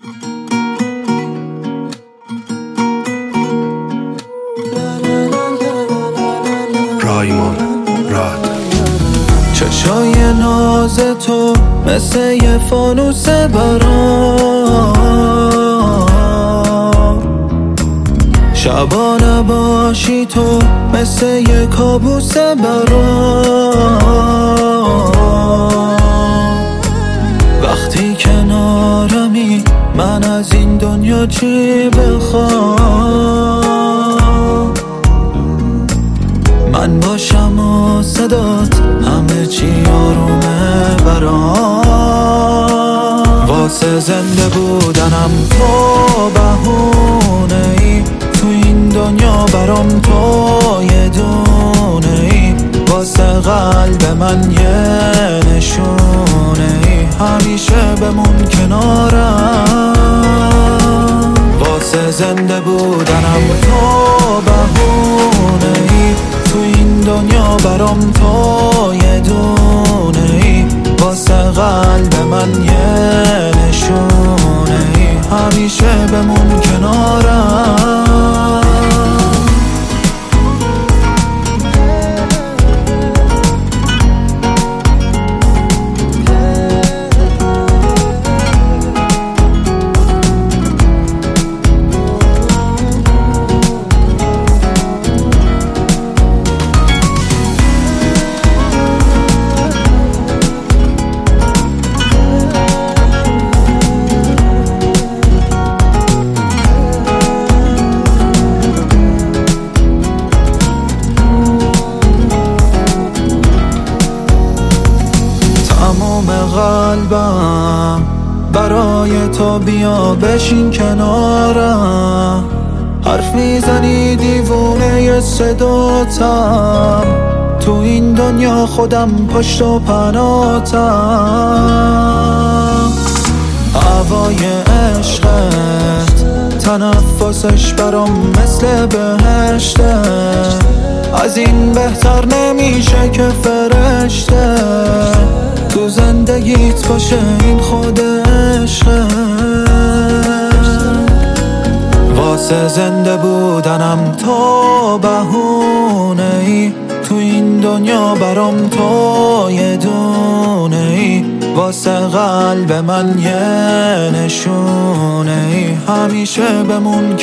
رایمان راد. چشای ناز تو مثل یه فانوس برام، شبانه باشی تو مثل یه کابوس برام. وقتی کنارمی من از این دنیا چی بخوام؟ من باشم و صدات همه چی آرومه برام. واسه زنده بودنم تو بهونه ای، تو این دنیا برام تو یه دونه ای. واسه قلب من یه نشونه ای، همیشه بمون کنارم. واسه زنده بودنم تو بهونه ای، تو این دنیا برام تو یه دونه ای. واسه قلب من یه نشونه ای، همیشه بمون کنارم. تمام قلبم برای تو بیا بشین کنارم. حرف میزنی دیوونه صداتم، تو این دنیا خودم پشت و پناتم. هوای عشقت تنفسش برام مثل بهشته، از این بهتر نمیشه که فرشته. تو زندگیت باشه این خود عشقه. واسه زنده بودنم تو بهونه ای، تو این دنیا برام تو یه دونه ای. واسه قلب من یه نشونه ای، همیشه بمون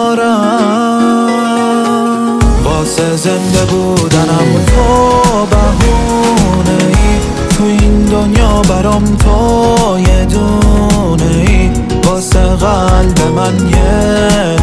کنارم. واسه زنده بودنم تو بهونه ای، تو این دنیا برام تو یه دونه ای. واسه قلب من یه